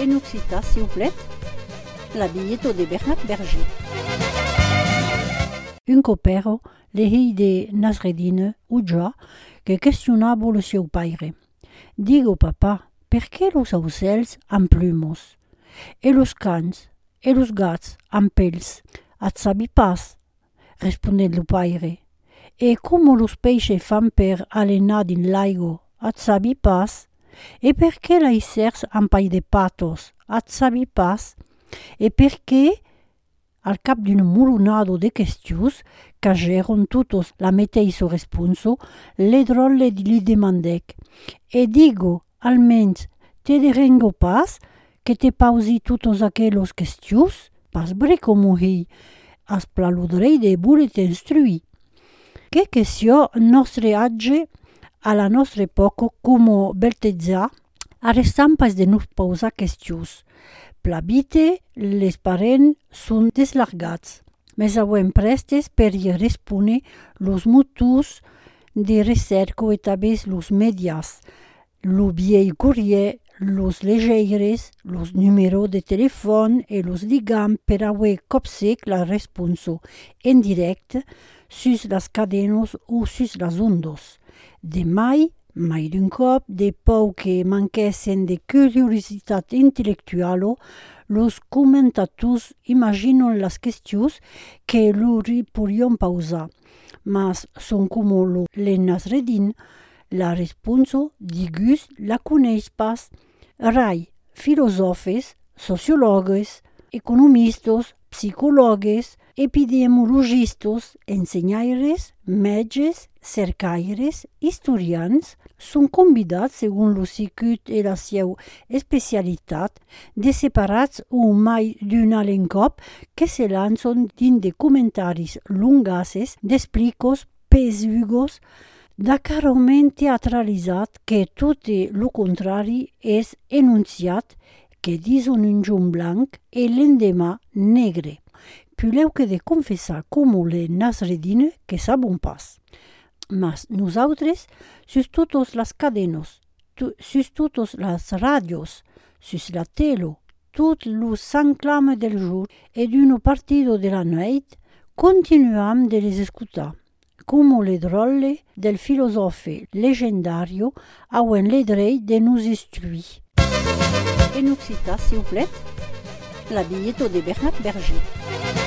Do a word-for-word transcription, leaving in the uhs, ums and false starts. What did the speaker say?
En occitan, s'il vous plaît, l'habilletto de Bernard Berger. Un copero, le figlie de Nasreddin, Uggia, che questionava lo suo padre. Digo, papà, perché los aucells han plumos? E los cans, e los gats han pels? At sabi pas, risponde il padre. E come los pesci fan per allenar in laigo? At sabi pas. E perché la issers han pai de patos? At sabi pas. E perché, al cap d'un mulunado de questions, cageron tutos la meteiso responso, le drolle li demandec. E digo, almens, te derengo pas, che te pausi tutos aquelos questions? Pas bre como hi, as plaludrei de bure te instrui. Che questio nostre age, alla nostra epoca, como beltezza, arrestam pas de nos pausa questions. Plabite, les parents sunt deslargats, mes auem prestes per i respone los motus de recerco e tabes los medias, lo viei courrier, los legeires, los numero de telefon e los ligam per aue copsec la responso en direct sus las cadenos o sus las ondos. De mai, mai d'un cop, de pau que manquessen de curiositat intellectualo, los commentatus imaginon las questions que lori podion pausa, mas son como lo le Nasreddin, la responso digus la coneis pas. Rai, filosofes, sociologues, economistos, psicologues, epidemiologistos, ensenyaires, metges, cercaires, historians, són convidats, segon lo sicut e la seu especialitat, de separats o mai d'un alen cop que se lançon din de comentaris lungasses, d'explicos pesugos, d'acarament teatralitzat que tot lo contrari és enunciat, que dison un jum blanc e l'endemà negre. Puleu que de confessar como le Nasreddin que sabon pas. Mas nosaltres, sus totos las cadenos, tu, sus totos las radios, sus la telo, tot lo s'enclame del jour e d'uno partido de la nuit, continuam de les escutar. Como le drolle del filosofe legendario auen le drei de nous instruire. En occitan, s'il vous plaît, l'habilletto de Bernard Berger.